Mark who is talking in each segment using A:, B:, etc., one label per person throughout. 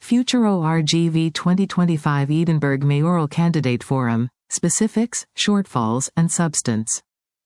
A: Futuro RGV 2025 Edinburgh Mayoral Candidate Forum, Specifics, Shortfalls, and Substance.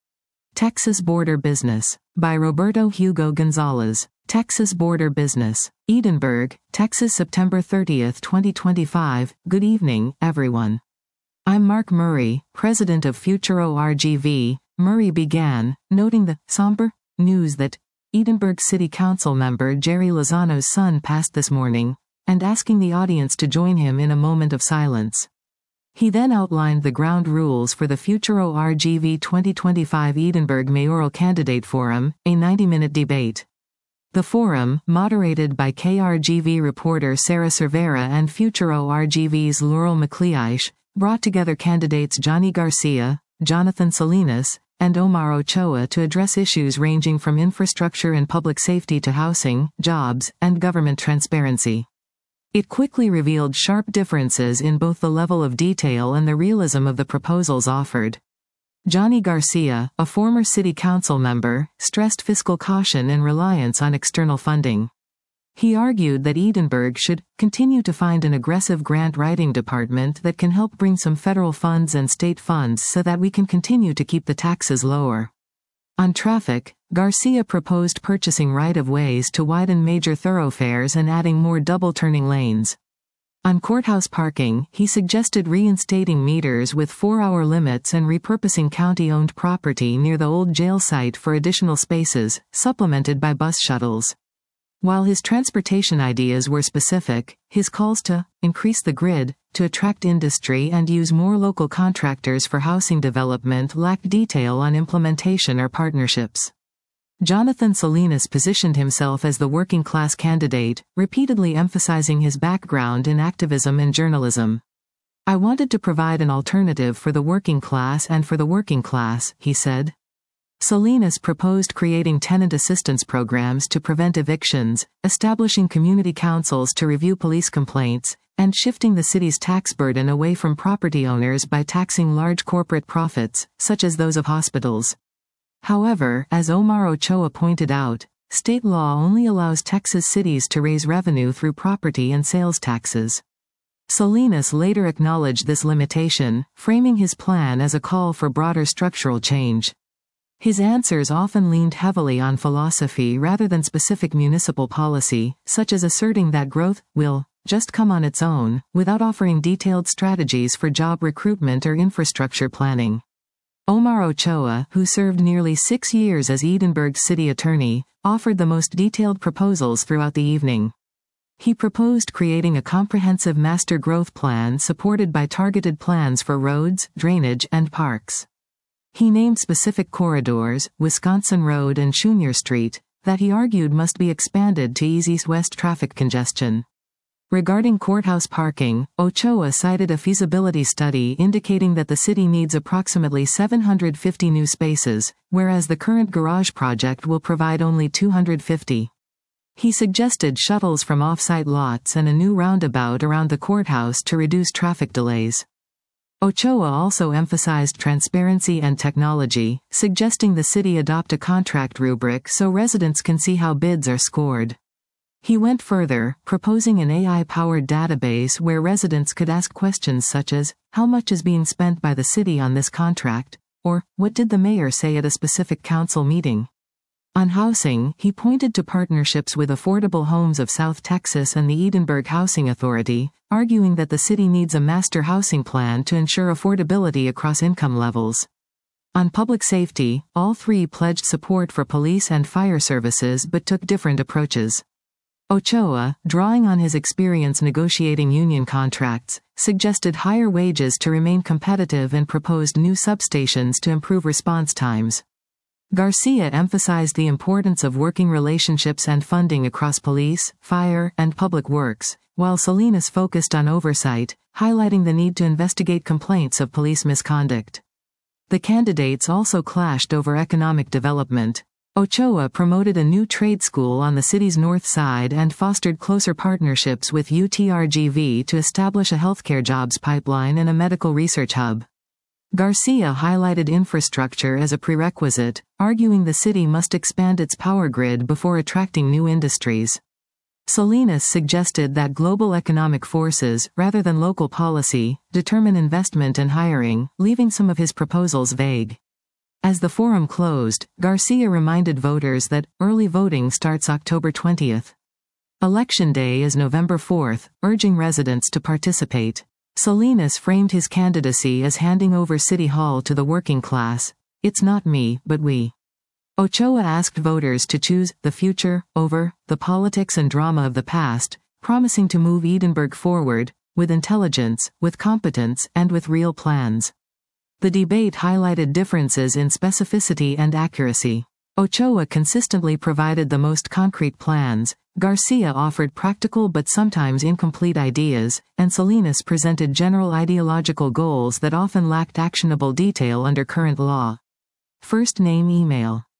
A: Texas Border Business, by Roberto Hugo Gonzalez. Texas Border Business, Edinburgh, Texas, September 30, 2025. Good evening, everyone. I'm Mark Murray, president of Futuro RGV. Murray began, noting the somber news that Edinburgh City Council member Jerry Lozano's son passed this morning, and asking the audience to join him in a moment of silence. He then outlined the ground rules for the Futuro RGV 2025 Edinburgh Mayoral Candidate Forum, a 90-minute debate. The forum, moderated by KRGV reporter Sarah Cervera and Futuro RGV's Laurel McLeish, brought together candidates Johnny Garcia, Jonathan Salinas, and Omar Ochoa to address issues ranging from infrastructure and public safety to housing, jobs, and government transparency. It quickly revealed sharp differences in both the level of detail and the realism of the proposals offered. Johnny Garcia, a former city council member, stressed fiscal caution and reliance on external funding. He argued that Edinburgh should continue to find an aggressive grant-writing department that can help bring some federal funds and state funds so that we can continue to keep the taxes lower. On traffic, Garcia proposed purchasing right-of-ways to widen major thoroughfares and adding more double-turning lanes. On courthouse parking, he suggested reinstating meters with 4-hour limits and repurposing county-owned property near the old jail site for additional spaces, supplemented by bus shuttles. While his transportation ideas were specific, his calls to increase the grid, to attract industry and use more local contractors for housing development lacked detail on implementation or partnerships. Jonathan Salinas positioned himself as the working-class candidate, repeatedly emphasizing his background in activism and journalism. "I wanted to provide an alternative for the working class and for the working class," he said. Salinas proposed creating tenant assistance programs to prevent evictions, establishing community councils to review police complaints, and shifting the city's tax burden away from property owners by taxing large corporate profits, such as those of hospitals. However, as Omar Ochoa pointed out, state law only allows Texas cities to raise revenue through property and sales taxes. Salinas later acknowledged this limitation, framing his plan as a call for broader structural change. His answers often leaned heavily on philosophy rather than specific municipal policy, such as asserting that growth will just come on its own, without offering detailed strategies for job recruitment or infrastructure planning. Omar Ochoa, who served nearly 6 years as Edinburgh's city attorney, offered the most detailed proposals throughout the evening. He proposed creating a comprehensive master growth plan supported by targeted plans for roads, drainage, and parks. He named specific corridors, Wisconsin Road and Schuner Street, that he argued must be expanded to ease east-west traffic congestion. Regarding courthouse parking, Ochoa cited a feasibility study indicating that the city needs approximately 750 new spaces, whereas the current garage project will provide only 250. He suggested shuttles from off-site lots and a new roundabout around the courthouse to reduce traffic delays. Ochoa also emphasized transparency and technology, suggesting the city adopt a contract rubric so residents can see how bids are scored. He went further, proposing an AI-powered database where residents could ask questions such as, "How much is being spent by the city on this contract?" or, "What did the mayor say at a specific council meeting?" On housing, he pointed to partnerships with Affordable Homes of South Texas and the Edinburgh Housing Authority, arguing that the city needs a master housing plan to ensure affordability across income levels. On public safety, all three pledged support for police and fire services but took different approaches. Ochoa, drawing on his experience negotiating union contracts, suggested higher wages to remain competitive and proposed new substations to improve response times. Garcia emphasized the importance of working relationships and funding across police, fire, and public works, while Salinas focused on oversight, highlighting the need to investigate complaints of police misconduct. The candidates also clashed over economic development. Ochoa promoted a new trade school on the city's north side and fostered closer partnerships with UTRGV to establish a healthcare jobs pipeline and a medical research hub. Garcia highlighted infrastructure as a prerequisite, arguing the city must expand its power grid before attracting new industries. Salinas suggested that global economic forces, rather than local policy, determine investment and hiring, leaving some of his proposals vague. As the forum closed, Garcia reminded voters that early voting starts October 20th. Election day is November 4th, urging residents to participate. Salinas framed his candidacy as handing over City Hall to the working class. It's not me, but we. Ochoa asked voters to choose the future over the politics and drama of the past, promising to move Edinburg forward, with intelligence, with competence, and with real plans. The debate highlighted differences in specificity and accuracy. Ochoa consistently provided the most concrete plans, Garcia offered practical but sometimes incomplete ideas, and Salinas presented general ideological goals that often lacked actionable detail under current law. First name email.